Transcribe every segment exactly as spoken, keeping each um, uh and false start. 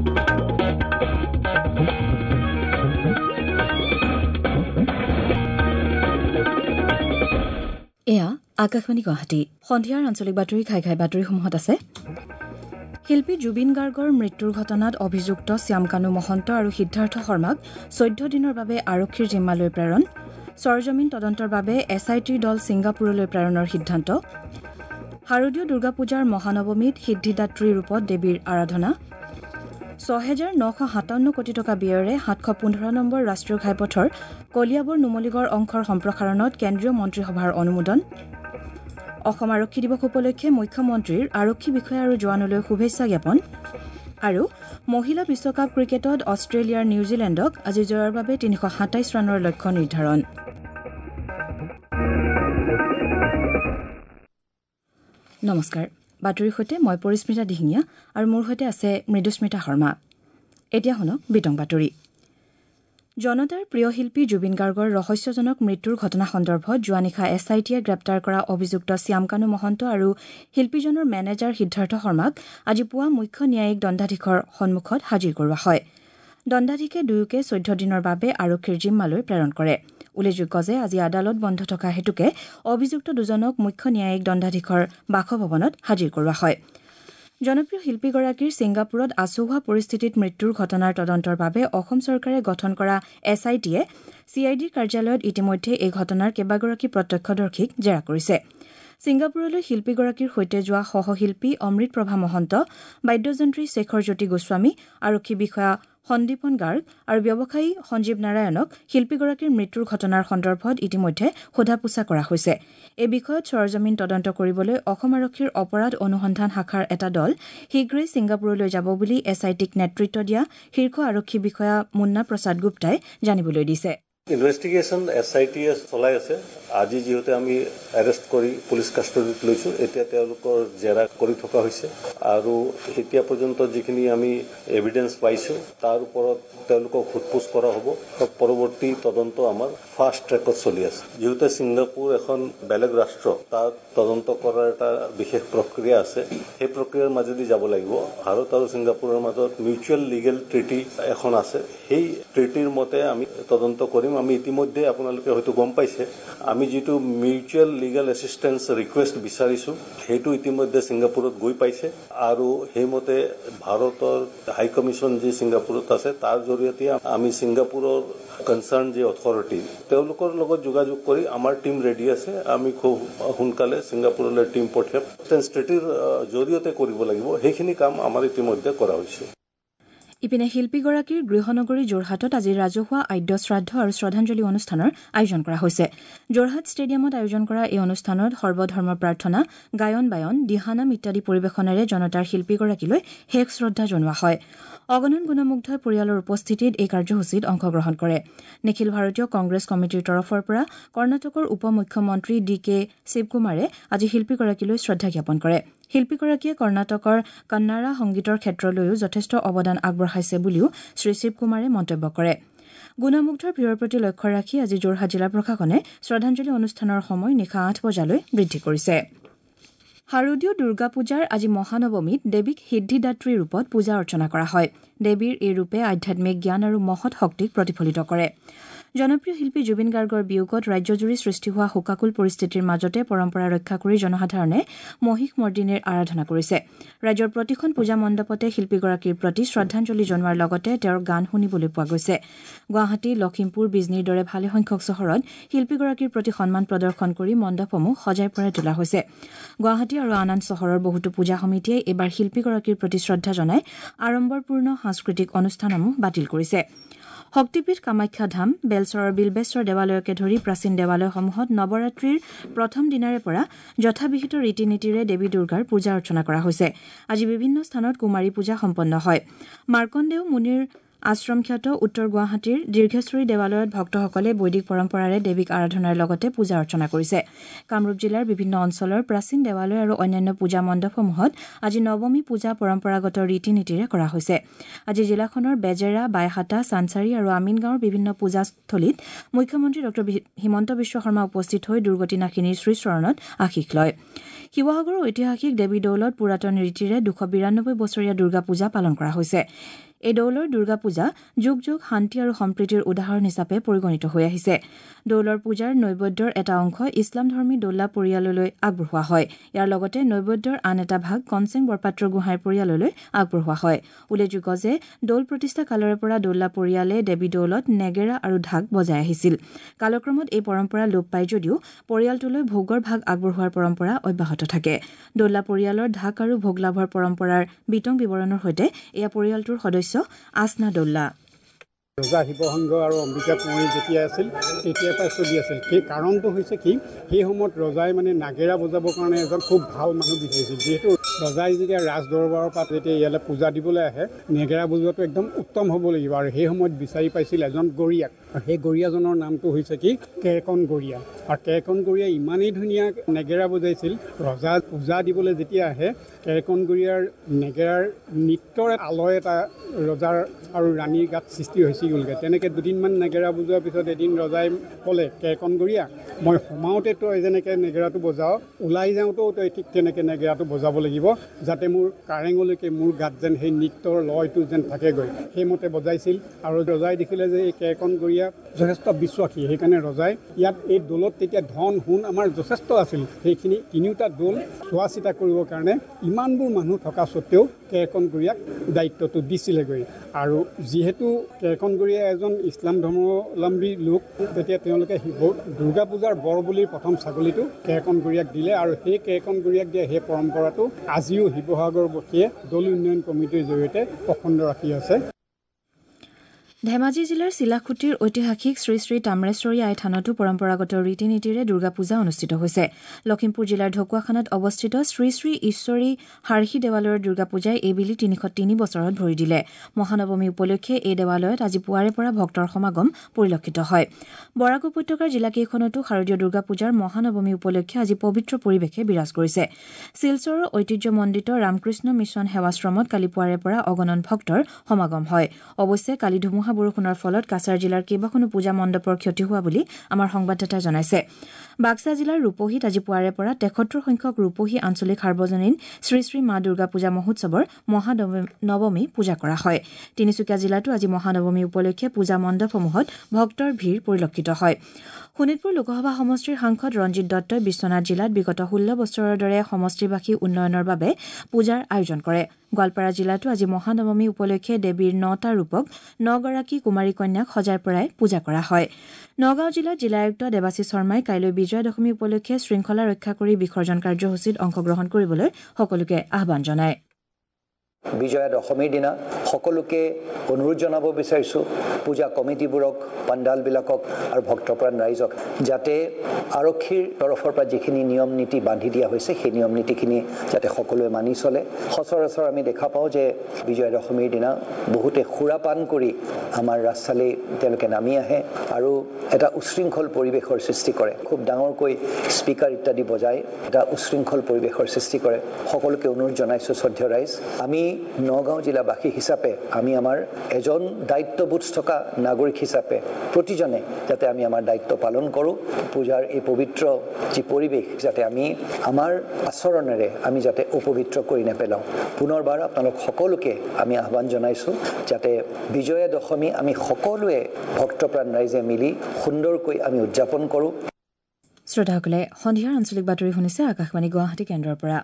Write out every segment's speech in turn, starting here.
এয়া আকাশবাণী গুৱাহাটী সন্ধিয়াৰ আঞ্চলিক বাতৰি খাই খাই বাতৰিসমূহত আছে। শিল্পী জুবিন গাৰ্গৰ মৃত্যুৰ ঘটনাত অভিযুক্ত শ্যামকানু মহন্ত আৰু সিদ্ধাৰ্থ শৰ্মাক চৈধ্য দিনৰ বাবে আৰক্ষীৰ জিম্মালৈ প্ৰেৰণ, চৰজমিন তদন্তৰ বাবে এছ আই টিৰ দল ছিংগাপুৰলৈ প্ৰেৰণৰ সিদ্ধান্ত, শাৰদীয় দুৰ্গা পূজাৰ মহানৱমীত সিদ্ধিদাত্ৰী ৰূপত দেৱীৰ আৰাধনা, ছহেজাৰ নশ সাতাৱন্ন কোটি টকা ব্যয়েৰে সাতশ পোন্ধৰ নম্বৰ ৰাষ্ট্ৰীয় ঘাইপথৰ কলিয়াবৰ নুমলীগড় অংশৰ সম্প্ৰসাৰণত কেন্দ্ৰীয় মন্ত্ৰীসভাৰ অনুমোদন, অসম আৰক্ষী দিৱস উপলক্ষে মুখ্যমন্ত্ৰীৰ আৰক্ষী বিষয়া আৰু জোৱানলৈ শুভেচ্ছা জ্ঞাপন আৰু মহিলা বিশ্বকাপ ক্ৰিকেটত অষ্ট্ৰেলিয়াৰ নিউজিলেণ্ডক আজি জয়ৰ বাবে তিনিশ সাতাইছ ৰানৰ লক্ষ্য নিৰ্ধাৰণ। নমস্কাৰ, বাতৰিৰ সৈতে মই পৰিস্মিতা দিহিঙীয়া আৰু মোৰ সৈতে আছে মৃদুস্মিতা শৰ্মা। এতিয়া শুনক বিতং বাতৰি। জনতাৰ প্ৰিয় শিল্পী জুবিন গাৰ্গৰ ৰহস্যজনক মৃত্যুৰ ঘটনা সন্দৰ্ভত যোৱা নিশা এছ আই টিয়ে গ্ৰেপ্তাৰ কৰা অভিযুক্ত শ্যামকানু মহন্ত আৰু শিল্পীজনৰ মেনেজাৰ সিদ্ধাৰ্থ শৰ্মাক আজি পুৱা মুখ্য ন্যায়িক দণ্ডাধীশৰ সন্মুখত হাজিৰ কৰোৱা হয়। দণ্ডাধীশে দুয়োকে চৈধ্য দিনৰ বাবে আৰক্ষীৰ জিম্মালৈ প্ৰেৰণ কৰে। উল্লেখযোগ্য যে আজি আদালত বন্ধ থকা হেতুকে অভিযুক্ত দুজনক মুখ্য ন্যায়িক দণ্ডাধীশৰ বাসভৱনত হাজিৰ কৰোৱা হয়। জনপ্ৰিয় শিল্পীগৰাকীৰ ছিংগাপুৰত আচহুৱা পৰিস্থিতিত মৃত্যুৰ ঘটনাৰ তদন্তৰ বাবে অসম চৰকাৰে গঠন কৰা এছ আই টিয়ে চি আই ডিৰ কাৰ্যালয়ত ইতিমধ্যে এই ঘটনাৰ কেইবাগৰাকী প্ৰত্যক্ষদৰ্শীক জেৰা কৰিছে। ছিংগাপুৰলৈ শিল্পীগৰাকীৰ সৈতে যোৱা সহশিল্পী অমৃত প্ৰভা মহন্ত, বাদ্যযন্ত্ৰী শেখৰ জ্যোতি গোস্বামী, আৰক্ষী বিষয়া সন্দীপন গাৰ্গ আৰু ব্যৱসায়ী সঞ্জীৱ নাৰায়ণক শিল্পীগৰাকীৰ মৃত্যুৰ ঘটনাৰ সন্দৰ্ভত ইতিমধ্যে সোধা পোছা কৰা হৈছে। এই বিষয়ত চৰজমিন তদন্ত কৰিবলৈ অসম আৰক্ষীৰ অপৰাধ অনুসন্ধান শাখাৰ এটা দল শীঘ্ৰেই ছিংগাপুৰলৈ যাব বুলি এছ আই টিক নেতৃত্ব দিয়া শীৰ্ষ আৰক্ষী বিষয়া মুন্না প্ৰসাদ গুপ্তাই জানিবলৈ দিছে। ইনভেষ্টিগেশ্যন এছ আই টিয়ে চলাই আছে। আজি যিহেতু আমি এৰেষ্ট কৰি পুলিচ কাষ্টডিত লৈছোঁ, এতিয়া তেওঁলোকৰ জেৰা কৰি থকা হৈছে আৰু এতিয়া পৰ্যন্ত যিখিনি আমি এভিডেন্স পাইছোঁ তাৰ ওপৰত তেওঁলোকক সোধপোছ কৰা হ'ব। পৰৱৰ্তী তদন্ত আমাৰ ফাষ্ট ট্ৰেকত চলি আছে। যিহেতু ছিংগাপুৰ এখন বেলেগ ৰাষ্ট্ৰ, তাত তদন্ত কৰাৰ এটা বিশেষ প্ৰক্ৰিয়া আছে। সেই প্ৰক্ৰিয়াৰ মাজেদি যাব লাগিব। ভাৰত আৰু ছিংগাপুৰৰ মাজত মিউচুৱেল লিগেল ট্ৰিটি এখন আছে। সেই ট্ৰিটিৰ মতে আমি তদন্ত কৰিম। আমি ইতিমধ্যে আপোনালোকে হয়তো গম পাইছে, আমি যিটো মিউচুৱেল লিগেল এছিষ্টেন্স ৰিকুৱেষ্ট বিচাৰিছোঁ সেইটো ইতিমধ্যে ছিংগাপুৰত গৈ পাইছে আৰু সেইমতে ভাৰতৰ হাই কমিশ্যন যি ছিংগাপুৰত আছে তাৰ জৰিয়তে আমি ছিংগাপুৰৰ কনচাৰ্ণ যি অথৰিটি তেওঁলোকৰ লগত যোগাযোগ কৰি আমাৰ টীম ৰেডি আছে। আমি খুব সোনকালে ছিংগাপুৰলৈ টীম পঠিয়াম। ট্ৰিটিৰ জৰিয়তে কৰিব লাগিব, সেইখিনি কাম আমাৰ ইতিমধ্যে কৰা হৈছে। ইপিনে শিল্পীগৰাকীৰ গৃহনগৰী যোৰহাটত আজি ৰাজহুৱা আদ্য শ্ৰাদ্ধ আৰু শ্ৰদ্ধাঞ্জলি অনুষ্ঠানৰ আয়োজন কৰা হৈছে। যোৰহাট ষ্টেডিয়ামত আয়োজন কৰা এই অনুষ্ঠানত সৰ্বধৰ্ম প্ৰাৰ্থনা, গায়ন বায়ন, দিহানাম ইত্যাদি পৰিৱেশনেৰে জনতাৰ শিল্পীগৰাকীলৈ শেষ শ্ৰদ্ধা জনোৱা হয়। অগণন গুণমুগ্ধ পৰিয়ালৰ উপস্থিতিত এই কাৰ্যসূচীত অংশগ্ৰহণ কৰে। নিখিল ভাৰতীয় কংগ্ৰেছ কমিটিৰ তৰফৰ পৰা কৰ্ণাটকৰ উপ মুখ্যমন্ত্ৰী ডি কে শিৱকুমাৰে আজি শিল্পীগৰাকীলৈ শ্ৰদ্ধা জ্ঞাপন কৰে। শিল্পীগৰাকীয়ে কৰ্ণাটকৰ কন্নাড়া সংগীতৰ ক্ষেত্ৰলৈও যথেষ্ট অৱদান আগবঢ়াইছে বুলিও শ্ৰী শিৱকুমাৰে মন্তব্য কৰে। গুণমুগ্ধৰ ভিৰৰ প্ৰতি লক্ষ্য ৰাখি আজি যোৰহাট জিলা প্ৰশাসনে শ্ৰদ্ধাঞ্জলি অনুষ্ঠানৰ সময় নিশা আঠ বজালৈ বৃদ্ধি কৰিছে। শাৰদীয় দুৰ্গা পূজাৰ আজি মহানৱমীত দেৱীক সিদ্ধিদাত্ৰী ৰূপত পূজা অৰ্চনা কৰা হয়। দেৱীৰ এই ৰূপে আধ্যাত্মিক জ্ঞান আৰু মহৎ শক্তিক প্ৰতিফলিত কৰে। জনপ্ৰিয় শিল্পী জুবিন গাৰ্গৰ বিয়োগত ৰাজ্যজুৰি সৃষ্টি হোৱা শোকাকুল পৰিস্থিতিৰ মাজতে পৰম্পৰা ৰক্ষা কৰি জনসাধাৰণে মহিষ মৰ্দিনীৰ আৰাধনা কৰিছে। ৰাজ্যৰ প্ৰতিখন পূজা মণ্ডপতে শিল্পীগৰাকীৰ প্ৰতি শ্ৰদ্ধাঞ্জলি জনোৱাৰ লগতে তেওঁৰ গান শুনিবলৈ পোৱা গৈছে। গুৱাহাটী, লখিমপুৰ, বিজনীৰ দৰে ভালেসংখ্যক চহৰত শিল্পীগৰাকীৰ প্ৰতি সন্মান প্ৰদৰ্শন কৰি মণ্ডপসমূহ সজাই পৰাই তোলা হৈছে। গুৱাহাটী আৰু আন আন চহৰৰ বহুতো পূজা সমিতিয়ে এইবাৰ শিল্পীগৰাকীৰ প্ৰতি শ্ৰদ্ধা জনাই আড়ম্বৰপূৰ্ণ সাংস্কৃতিক অনুষ্ঠানসমূহ বাতিল কৰিছে। শক্তিপীঠ কামাখ্যা ধাম, বেলচৰৰ বিল্বেশ্বৰ দেৱালয়কে ধৰি প্ৰাচীন দেৱালয়সমূহত নৱৰাত্ৰিৰ প্ৰথম দিনাৰে পৰা যথাবিহিত ৰীতি নীতিৰে দেৱী দুৰ্গাৰ পূজা অৰ্চনা কৰা হৈছে। আজি বিভিন্ন স্থানত কুমাৰী পূজা সম্পন্ন হয়। মাৰ্কণ্ডেয় মুনিৰ আশ্ৰমখ্যাত উত্তৰ গুৱাহাটীৰ দীৰ্ঘেশ্বৰী দেৱালয়ত ভক্তসকলে বৈদিক পৰম্পৰাৰে দেৱীক আৰাধনাৰ লগতে পূজা অৰ্চনা কৰিছে। কামৰূপ জিলাৰ বিভিন্ন অঞ্চলৰ প্ৰাচীন দেৱালয় আৰু অন্যান্য পূজা মণ্ডপসমূহত আজি নৱমী পূজা পৰম্পৰাগত ৰীতি নীতিৰে কৰা হৈছে। আজি জিলাখনৰ বেজেৰা, বাইহাটা, চানচাৰী আৰু আমিনগাঁৱৰ বিভিন্ন পূজাস্থলীত মুখ্যমন্ত্ৰী ডঃ হিমন্ত বিশ্ব শৰ্মা উপস্থিত হৈ দুৰ্গতি নাশিনীৰ শ্ৰীচৰণত আশীষ লয়। শিৱসাগৰৰ ঐতিহাসিক দেৱী দৌলত পুৰাতন ৰীতিৰে দুশ বিৰান্নব্বৈ বছৰীয়া দুৰ্গা পূজা পালন কৰা হৈছে। এই দৌলৰ দুৰ্গা পূজা যুগ যুগ শান্তি আৰু সম্প্ৰীতিৰ উদাহৰণ হিচাপে পৰিগণিত হৈ আহিছে। দৌলৰ পূজাৰ নৈবেদ্যৰ এটা অংশ ইছলাম ধৰ্মী দৌলা পৰিয়াললৈ আগবঢ়োৱা হয়। ইয়াৰ লগতে নৈবেদ্যৰ আন এটা ভাগ কনচেং বৰপাত্ৰ গোহাঁইৰ পৰিয়াললৈ আগবঢ়োৱা হয়। উল্লেখযোগ্য যে দৌল প্ৰতিষ্ঠা কালৰে পৰা দৌলা পৰিয়ালে দেৱী দৌলত নেগেৰা আৰু ঢাক বজাই আহিছিল। কালক্ৰমত এই পৰম্পৰা লোপ পায় যদিও পৰিয়ালটোলৈ ভোগৰ ভাগ আগবঢ়োৱাৰ পৰম্পৰা অব্যাহত থাকে। দৌলা পৰিয়ালৰ ঢাক আৰু ভোগ লাভৰ পৰম্পৰাৰ বিতং বিৱৰণৰ সৈতে এয়া পৰিয়ালটোৰ সদস্য আসনা দৌল্লা। ৰজা শিৱসংগ আৰু অম্বিকা কুঁৱৰী যেতিয়া আছিল তেতিয়াৰ পৰা চলি আছিল। সেই কাৰণটো হৈছে কি, সেই সময়ত ৰজাই মানে নাগেৰা বজাবৰ কাৰণে এজন খুব ভাল মানুহ বিচাৰিছিল। যিহেতু ৰজাই যেতিয়া ৰাজ দৰবাৰৰ পৰা যেতিয়া ইয়ালৈ পূজা দিবলৈ আহে, নেগেৰা বজোৱাটো একদম উত্তম হ'ব লাগিব। আৰু সেই সময়ত বিচাৰি পাইছিল এজন গৰীয়াক, আৰু সেই গৰীয়াজনৰ নামটো হৈছে কি কেৰকন গৰীয়া। আৰু কেৰকন গৰীয়া ইমানেই ধুনীয়া নেগেৰা বজাইছিল, ৰজা পূজা দিবলৈ যেতিয়া আহে কেৰকন গৰীয়াৰ নেগেৰাৰ নৃত্যৰ আলয় এটা ৰজাৰ আৰু ৰাণীৰ গাত সৃষ্টি হৈছিল। তেনেকৈ দুদিনমান নেগেৰা বজোৱাৰ পিছত এদিন ৰজাই ক'লে, কেৰকন গৰীয়া, মই সোমাওঁতে তই যেনেকৈ নেগেৰাটো বজাও, ওলাই যাওঁতেও তই ঠিক তেনেকৈ নেগেৰাটো বজাব লাগিব, যাতে মোৰ কাৰেঙলৈকে মোৰ গাত যেন সেই নৃত্যৰ লয়টো যেন থাকেগৈ। সেইমতে বজাইছিল। আৰু ৰজাই দেখিলে যে এই কেৰকন গৰীয়া যথেষ্ট বিশ্বাসী, সেইকাৰণে ৰজাই ইয়াত এই দৌলত তেতিয়া ধন সোণ আমাৰ যথেষ্ট আছিল। সেইখিনি তিনিওটা দৌল চোৱা চিতা কৰিবৰ কাৰণে ইমানবোৰ মানুহ থকা স্বত্তেও কেৰকন গৰীয়াক দায়িত্বটো দিছিলেগৈ। আৰু যিহেতু কেৰকন গৰীয়া এজন ইছলাম ধৰ্মাৱলম্বী লোক, তেতিয়া তেওঁলোকে দুৰ্গা পূজাৰ বৰ বুলি প্ৰথম ছাগলীটো কেৰকন গৰীয়াক দিলে। আৰু সেই কেৰকন গৰীয়াক দিয়া সেই পৰম্পৰাটো আজিও শিৱসাগৰবাসীয়ে দৌল উন্নয়ন কমিটিৰ জৰিয়তে অখণ্ড ৰাখি আছে। ধেমাজি জিলাৰ চিলাখুটিৰ ঐতিহাসিক শ্ৰী শ্ৰী তাম্ৰেশ্বৰী আই থানতো পৰম্পৰাগত ৰীতি নীতিৰে দুৰ্গা পূজা অনুষ্ঠিত হৈছে। লখিমপুৰ জিলাৰ ঢকুৱাখানাত অৱস্থিত শ্ৰী শ্ৰী ঈশ্বৰী হাৰ্ষী দেৱালয়ৰ দুৰ্গা পূজাই এইবেলি তিনিশ তিনি বছৰত ভৰি দিলে। মহানৱমী উপলক্ষে এই দেৱালয়ত আজি পুৱাৰে পৰা ভক্তৰ সমাগম পৰিলক্ষিত হয়। বৰাক উপত্যকাৰ জিলাকেইখনতো শাৰদীয় দুৰ্গা পূজাৰ মহানৱমী উপলক্ষে আজি পবিত্ৰ পৰিৱেশে বিৰাজ কৰিছে। শিলচৰৰ ঐতিহ্যমণ্ডিত ৰামকৃষ্ণ মিছন সেৱাশ্ৰমত কালি পুৱাৰে পৰা অগণন ভক্তৰ সমাগম হয়। অৱশ্যে কালি ধুমুহা বৰষুণৰ ফলত কাছাৰ জিলাৰ কেইবাখনো পূজা মণ্ডপৰ ক্ষতি হোৱা বুলি আমাৰ সংবাদদাতাই জনাইছে। বাক্সা জিলাৰ ৰূপহীত আজি পুৱাৰে পৰা তেসত্তৰ সংখ্যক ৰূপহী আঞ্চলিক সাৰ্বজনীন শ্ৰী শ্ৰী মা দুৰ্গা পূজা মহোৎসৱৰ মহানৱমী পূজা কৰা হয়। তিনিচুকীয়া জিলাতো আজি মহানৱমী উপলক্ষে পূজা মণ্ডপসমূহত ভক্তৰ ভিৰ পৰিলক্ষিত হয়। শোণিতপুৰ লোকসভা সমষ্টিৰ সাংসদ ৰঞ্জিত দত্তই বিশ্বনাথ জিলাত বিগত ষোল্ল বছৰৰ দৰে সমষ্টিবাসী উন্নয়নৰ বাবে পূজাৰ আয়োজন কৰে। গোৱালপাৰা জিলাতো আজি মহানৱমী উপলক্ষে দেৱীৰ নটা ৰূপক নগৰাকী কুমাৰী কন্যাক সজাই পৰাই পূজা কৰা হয়। নগাঁও জিলাত জিলা আয়ুক্ত দেৱাশীষ শৰ্মাই কাইলৈ বিজয়া দশমী উপলক্ষে শৃংখলা ৰক্ষা কৰি বিসৰ্জন কাৰ্যসূচীত অংশগ্ৰহণ কৰিবলৈ সকলোকে আহ্বান জনায়। বিজয়া দশমীৰ দিনা সকলোকে অনুৰোধ জনাব বিচাৰিছোঁ, পূজা কমিটিবোৰক, পাণ্ডালবিলাকক আৰু ভক্তপ্ৰাণ ৰাইজক, যাতে আৰক্ষীৰ তৰফৰ পৰা যিখিনি নিয়ম নীতি বান্ধি দিয়া হৈছে সেই নিয়ম নীতিখিনি যাতে সকলোৱে মানি চলে। সচৰাচৰ আমি দেখা পাওঁ যে বিজয়া দশমীৰ দিনা বহুতে সুৰাপান কৰি আমাৰ ৰাজচালি তেওঁলোকে নামি আহে আৰু এটা উশৃংখল পৰিৱেশৰ সৃষ্টি কৰে। খুব ডাঙৰকৈ স্পীকাৰ ইত্যাদি বজাই এটা উশৃংখল পৰিৱেশৰ সৃষ্টি কৰে। সকলোকে অনুৰোধ জনাইছোঁ শ্ৰদ্ধেয় ৰাইজ, আমি নগাঁও জিলাবাসী হিচাপে আমি আমাৰ এজন দায়িত্ববোধ থকা নাগৰিক হিচাপে প্ৰতিজনে যাতে আমি আমাৰ দায়িত্ব পালন কৰোঁ। পূজাৰ এই পবিত্ৰ যি পৰিৱেশ যাতে আমি আমাৰ আচৰণেৰে আমি যাতে অপবিত্ৰ কৰি নেপেলাওঁ। পুনৰবাৰ আপোনালোক সকলোকে আমি আহ্বান জনাইছোঁ যাতে বিজয়া দশমী আমি সকলোৱে ভক্তপ্ৰাণ ৰাইজে মিলি সুন্দৰকৈ আমি উদযাপন কৰোঁ। শ্ৰোতাসকলে সন্ধিয়াৰ আঞ্চলিক বাতৰি শুনিছে আকাশবাণী গুৱাহাটী কেন্দ্ৰৰ পৰা।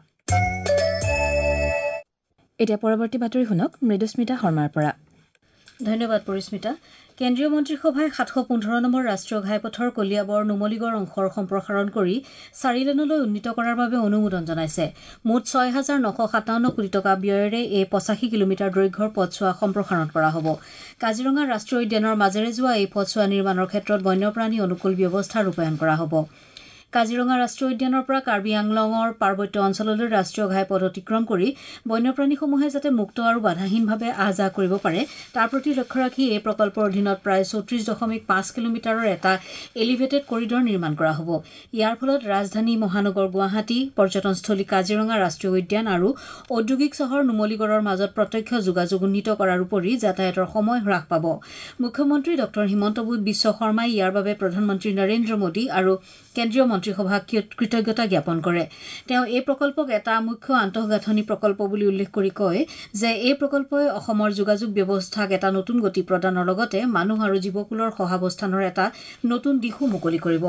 এতিয়া পৰৱৰ্তী বাতৰি শুনক মৃদুস্মিতা শৰ্মাৰ পৰা। ধন্যবাদ পৰিস্মিতা। কেন্দ্ৰীয় মন্ত্ৰীসভাই সাতশ পোন্ধৰ নম্বৰ ৰাষ্ট্ৰীয় ঘাইপথৰ কলিয়াবৰ নুমলীগড় অংশৰ সম্প্ৰসাৰণ কৰি চাৰি লেনলৈ উন্নীত কৰাৰ বাবে অনুমোদন জনাইছে। মুঠ ছয় হাজাৰ নশ সাতাৱন্ন কোটি টকা ব্যয়েৰে এই পঁচাশী কিলোমিটাৰ দৈৰ্ঘ্যৰ পথছোৱা সম্প্ৰসাৰণ কৰা হ'ব। কাজিৰঙা ৰাষ্ট্ৰীয় উদ্যানৰ মাজেৰে যোৱা এই পথছোৱা নিৰ্মাণৰ ক্ষেত্ৰত বন্যপ্ৰাণী অনুকূল ব্যৱস্থা ৰূপায়ণ কৰা হ'ব। কাজিৰঙা ৰাষ্ট্ৰীয় উদ্যানৰ পৰা কাৰ্বি আংলঙৰ পাৰ্বত্য অঞ্চললৈ ৰাষ্ট্ৰীয় ঘাইপথ অতিক্ৰম কৰি বন্যপ্ৰাণীসমূহে যাতে মুক্ত আৰু বাধাহীনভাৱে আহ যাহ কৰিব পাৰে তাৰ প্ৰতি লক্ষ্য ৰাখি এই প্ৰকল্পৰ অধীনত প্ৰায় চৌত্ৰিশ দশমিক পাঁচ কিলোমিটাৰৰ এটা এলিভেটেড কৰিডৰ নিৰ্মাণ কৰা হ'ব। ইয়াৰ ফলত ৰাজধানী মহানগৰ গুৱাহাটী, পৰ্যটনস্থলী কাজিৰঙা ৰাষ্ট্ৰীয় উদ্যান আৰু ঔদ্যোগিক চহৰ নুমলীগড়ৰ মাজত প্ৰত্যক্ষ যোগাযোগ উন্নীত কৰাৰ উপৰি যাতায়াতৰ সময় হ্ৰাস পাব। মুখ্যমন্ত্ৰী ডঃ হিমন্ত বিশ্ব শৰ্মাই ইয়াৰ বাবে প্ৰধানমন্ত্ৰী নৰেন্দ্ৰ মোদী আৰু কেন্দ্ৰীয় মন্ত্ৰীসভাক কৃতজ্ঞতা জ্ঞাপন কৰে। তেওঁ এই প্ৰকল্পক এটা মুখ্য আন্তঃগাঁথনি প্ৰকল্প বুলি উল্লেখ কৰি কয় যে এই প্ৰকল্পই অসমৰ যোগাযোগ ব্যৱস্থাক এটা নতুন গতি প্ৰদানৰ লগতে মানুহ আৰু জীৱকুলৰ সহাৱস্থানৰ এটা নতুন দিশো মুকলি কৰিব।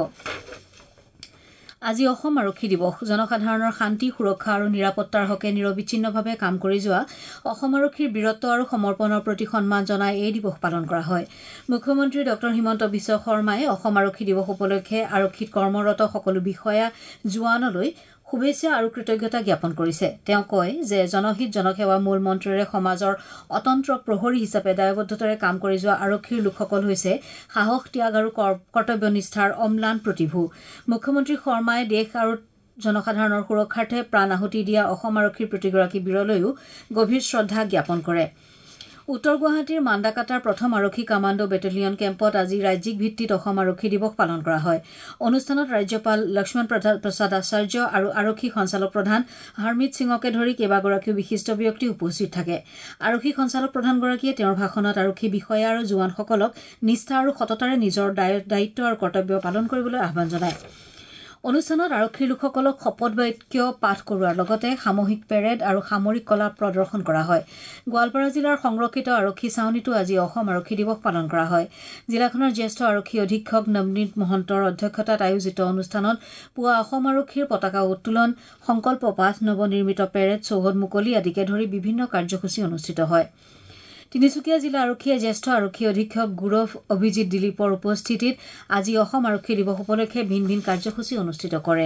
আজি অসম আৰক্ষী দিৱস। জনসাধাৰণৰ শান্তি, সুৰক্ষা আৰু নিৰাপত্তাৰ হকে নিৰবিচ্ছিন্নভাৱে কাম কৰি যোৱা অসম আৰক্ষীৰ বীৰত্ব আৰু সমৰ্পণৰ প্ৰতি সন্মান জনাই এই দিৱস পালন কৰা হয়। মুখ্যমন্ত্ৰী ডক্টৰ হিমন্ত বিশ্ব শৰ্মাই অসম আৰক্ষী দিৱস উপলক্ষে আৰক্ষীত কৰ্মৰত সকলো বিষয়া জোৱানলৈ শুভেচ্ছা আৰু কৃতজ্ঞতা জ্ঞাপন কৰিছে। তেওঁ কয় যে জনহিত জনসেৱা মূল মন্ত্ৰেৰে সমাজৰ অতন্ত্ৰ প্ৰহৰী হিচাপে দায়বদ্ধতাৰে কাম কৰি যোৱা আৰক্ষীৰ লোকসকল হৈছে সাহস, ত্যাগ আৰু কৰ্তব্যনিষ্ঠাৰ অম্লান প্ৰতিভূ। মুখ্যমন্ত্ৰী শৰ্মাই দেশ আৰু জনসাধাৰণৰ সুৰক্ষাৰ্থে প্ৰাণ আহুতি দিয়া অসম আৰক্ষীৰ প্ৰতিগৰাকী বীৰলৈও গভীৰ শ্ৰদ্ধা জ্ঞাপন কৰে। উত্তৰ গুৱাহাটীৰ মাণ্ডাকাটাৰ প্ৰথম আৰক্ষী কামাণ্ডো বেটেলিয়ন কেম্পত আজি ৰাজ্যিক ভিত্তিত অসম আৰক্ষী দিৱস পালন কৰা হয়। অনুষ্ঠানত ৰাজ্যপাল লক্ষ্মণ প্ৰসাদ আচাৰ্য আৰু আৰক্ষী সঞ্চালক প্ৰধান হৰমিত সিঙকে ধৰি কেইবাগৰাকীও বিশিষ্ট ব্যক্তি উপস্থিত থাকে। আৰক্ষী সঞ্চালক প্ৰধানগৰাকীয়ে তেওঁৰ ভাষণত আৰক্ষী বিষয়া আৰু জোৱানসকলক নিষ্ঠা আৰু সততাৰে নিজৰ দায়িত্ব আৰু কৰ্তব্য পালন কৰিবলৈ আহ্বান জনায়। অনুষ্ঠানত আৰক্ষীৰ লোকসকলক শপত বাক্য পাঠ কৰোৱাৰ লগতে সামূহিক পেৰেড আৰু সামৰিক কলা প্ৰদৰ্শন কৰা হয়। গোৱালপাৰা জিলাৰ সংৰক্ষিত আৰক্ষী ছাউনীতো আজি অসম আৰক্ষী দিৱস পালন কৰা হয়। জিলাখনৰ জ্যেষ্ঠ আৰক্ষী অধীক্ষক নৱনীত মহন্তৰ অধ্যক্ষতাত আয়োজিত অনুষ্ঠানত পুৱা অসম আৰক্ষীৰ পতাকা উত্তোলন, সংকল্প পাঠ, নৱনিৰ্মিত পেৰেড, চৌহদ মুকলি আদিকে ধৰি বিভিন্ন কাৰ্যসূচী অনুষ্ঠিত হয়। তিনিচুকীয়া জিলা আৰক্ষীয়ে জ্যেষ্ঠ আৰক্ষী অধীক্ষক গৌৰৱ অভিজিৎ দিলীপৰ উপস্থিতিত আজি অসম আৰক্ষী দিৱস উপলক্ষে ভিন ভিন কাৰ্যসূচী অনুষ্ঠিত কৰে।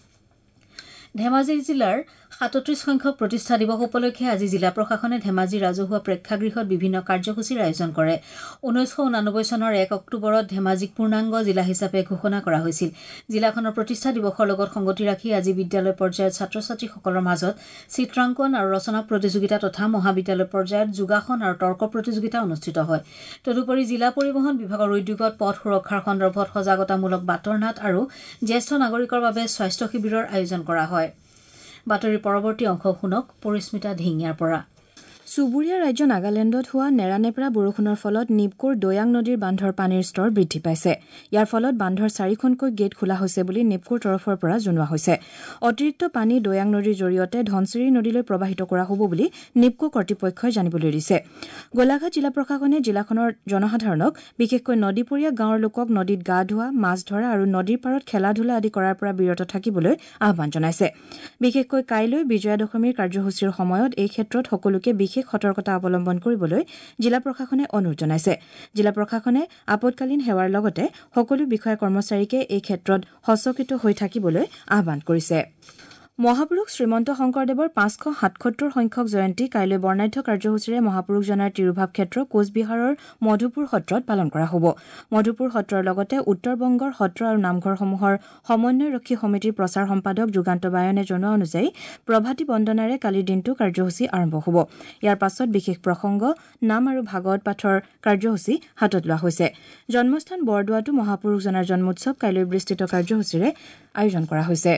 ধেমাজি জিলাৰ সাতত্ৰিশ সংখ্যক প্ৰতিষ্ঠা দিৱস উপলক্ষে আজি জিলা প্ৰশাসনে ধেমাজি ৰাজহুৱা প্ৰেক্ষাগৃহত বিভিন্ন কাৰ্যসূচীৰ আয়োজন কৰে। ঊনৈছশ ঊনানব্বৈ চনৰ এক অক্টোবৰত ধেমাজিক পূৰ্ণাংগ জিলা হিচাপে ঘোষণা কৰা হৈছিল। জিলাখনৰ প্ৰতিষ্ঠা দিৱসৰ লগত সংগতি ৰাখি আজি বিদ্যালয় পৰ্যায়ত ছাত্ৰ ছাত্ৰীসকলৰ মাজত চিত্ৰাংকন আৰু ৰচনা প্ৰতিযোগিতা তথা মহাবিদ্যালয় পৰ্যায়ত যোগাসন আৰু তৰ্ক প্ৰতিযোগিতা অনুষ্ঠিত হয়। তদুপৰি জিলা পৰিবহণ বিভাগৰ উদ্যোগত পথ সুৰক্ষাৰ সন্দৰ্ভত সজাগতামূলক বাতৰ নাট আৰু জ্যেষ্ঠ নাগৰিকৰ বাবে স্বাস্থ্য শিবিৰৰ আয়োজন কৰা হয়। বাতৰিৰ পৰৱৰ্তী অংশ শুনক পৰিস্মিতা ধিঙিয়াৰ পৰা। চুবুৰীয়া ৰাজ্য নাগালেণ্ডত হোৱা নেৰানেপেৰা বৰষুণৰ ফলত নিপকোৰ দৈয়াং নদীৰ বান্ধৰ পানীৰ স্তৰ বৃদ্ধি পাইছে। ইয়াৰ ফলত বান্ধৰ চাৰিখনকৈ গেট খোলা হৈছে বুলি নিপকোৰ তৰফৰ পৰা জনোৱা হৈছে। অতিৰিক্ত পানী দৈয়াং নদীৰ জৰিয়তে ধনশিৰি নদীলৈ প্ৰবাহিত কৰা হ'ব বুলি নিপকো কৰ্তৃপক্ষই জানিবলৈ দিছে। গোলাঘাট জিলা প্ৰশাসনে জিলাখনৰ জনসাধাৰণক বিশেষকৈ নদীপৰীয়া গাঁৱৰ লোকক নদীত গা ধোৱা, মাছ ধৰা আৰু নদীৰ পাৰত খেলা ধূলা আদি কৰাৰ পৰা বিৰত থাকিবলৈ আহ্বান জনাইছে। বিশেষকৈ কাইলৈ বিজয়া দশমীৰ কাৰ্যসূচীৰ সময়ত এই ক্ষেত্ৰত সকলোকে বিশেষ সতৰ্কতা অৱলম্বন কৰিবলৈ জিলা প্ৰশাসনে অনুৰোধ জনাইছে। জিলা প্ৰশাসনে আপতকালীন সেৱাৰ লগতে সকলো বিষয়া কৰ্মচাৰীকে এই ক্ষেত্ৰত সচেতন হৈ থাকিবলৈ আহ্বান কৰিছে। মহাপুৰুষ শ্ৰীমন্ত শংকৰদেৱৰ পাঁচশ সাতসত্তৰ সংখ্যক জয়ন্তী কাইলৈ বৰ্ণাঢ্য কাৰ্যসূচীৰে মহাপুৰুষজনাৰ তিৰুভাৱ ক্ষেত্ৰ কোচবিহাৰৰ মধুপুৰ সত্ৰত পালন কৰা হ'ব। মধুপুৰ সত্ৰৰ লগতে উত্তৰ বংগৰ সত্ৰ আৰু নামঘৰসমূহৰ সমন্বয়ৰক্ষী সমিতিৰ প্ৰচাৰ সম্পাদক যুগান্ত বায়নে জনোৱা অনুযায়ী প্ৰভাতী বন্দনাৰে কালিৰ দিনটো কাৰ্যসূচী আৰম্ভ হ'ব। ইয়াৰ পাছত বিশেষ প্ৰসংগ, নাম আৰু ভাগৱত পাঠৰ কাৰ্যসূচী হাতত লোৱা হৈছে। জন্মস্থান বৰদোৱাতো মহাপুৰুষজনাৰ জন্মোৎসৱ কাইলৈ বিস্তৃত কাৰ্যসূচীৰে আয়োজন কৰা হৈছে।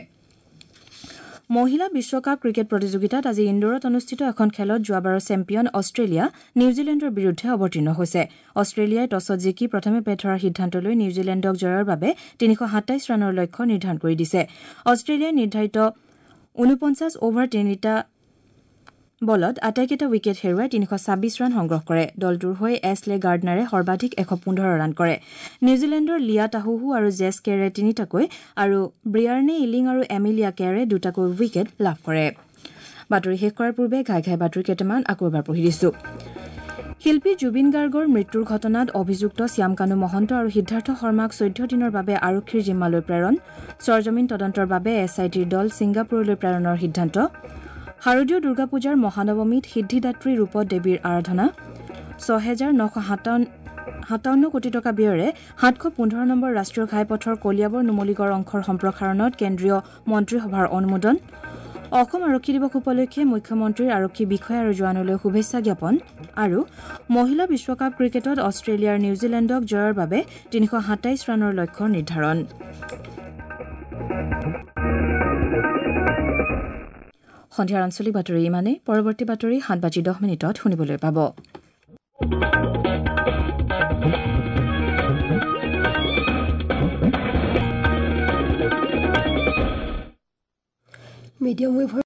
মহিলা বিশ্বকাপ ক্ৰিকেট প্ৰতিযোগিতাত আজি ইণ্ডোৰত অনুষ্ঠিত এখন খেলত যোৱাবাৰৰ চেম্পিয়ন অষ্ট্ৰেলিয়া নিউজিলেণ্ডৰ বিৰুদ্ধে অৱতীৰ্ণ হৈছে। অষ্ট্ৰেলিয়াই টছত জিকি প্ৰথমে বেট ধৰাৰ সিদ্ধান্ত লৈ নিউজিলেণ্ডক জয়ৰ বাবে তিনিশ সাতাইশ ৰানৰ লক্ষ্য নিৰ্ধাৰণ কৰি দিছে। অষ্ট্ৰেলিয়াই নিৰ্ধাৰিত ঊনপঞ্চাছ অভাৰ তিনিটা বলত আটাইকেইটা উইকেট হেৰুৱাই তিনিশ ছাব্বিছ ৰান সংগ্ৰহ কৰে। দলটোৰ হৈ এছলে গাৰ্ডনাৰে সৰ্বাধিক এশ পোন্ধৰ ৰান কৰে। নিউজিলেণ্ডৰ লিয়া টাহুহু আৰু জেছ কেৰে তিনিটাকৈ আৰু ব্ৰিয়াৰ্নে ইলিং আৰু এমিলিয়া কেৰে দুটাকৈ উইকেট লাভ কৰে। বাতৰি শেষ কৰাৰ পূৰ্বে ঘাই ঘাই বাতৰি কেইটামান আকৌ এবাৰ পঢ়ি দিছো। শিল্পী জুবিন গাৰ্গৰ মৃত্যুৰ ঘটনাত অভিযুক্ত শ্যামকানু মহন্ত আৰু সিদ্ধাৰ্থ শৰ্মাক চৈধ্য দিনৰ বাবে আৰক্ষীৰ জিম্মালৈ প্ৰেৰণ। চৰজমিন তদন্তৰ বাবে এছ আই টিৰ দল ছিংগাপুৰলৈ প্ৰেৰণৰ সিদ্ধান্ত। শাৰদীয় দুৰ্গা পূজাৰ মহানৱমীত সিদ্ধিদাত্ৰী ৰূপত দেৱীৰ আৰাধনা। ছহেজাৰ নশ সাতাৱন্ন কোটি টকা ব্যয়েৰে সাতশ পোন্ধৰ নম্বৰ ৰাষ্ট্ৰীয় ঘাইপথৰ কলিয়াবৰ নুমলীগড় অংশৰ সম্প্ৰসাৰণত কেন্দ্ৰীয় মন্ত্ৰীসভাৰ অনুমোদন। অসম আৰক্ষী দিৱস উপলক্ষে মুখ্যমন্ত্ৰীৰ আৰক্ষী বিষয়া আৰু জোৱানলৈ শুভেচ্ছা জ্ঞাপন। আৰু মহিলা বিশ্বকাপ ক্ৰিকেটত অষ্ট্ৰেলিয়াৰ নিউজিলেণ্ডক জয়ৰ বাবে তিনিশ সাতাইশ ৰানৰ লক্ষ্য নিৰ্ধাৰণ। সন্ধিয়াৰ আঞ্চলিক বাতৰি ইমানে। পৰৱৰ্তী বাতৰি সাত বাজি দহ মিনিটত শুনিবলৈ পাব। মিডিয়াম ৱেভৰ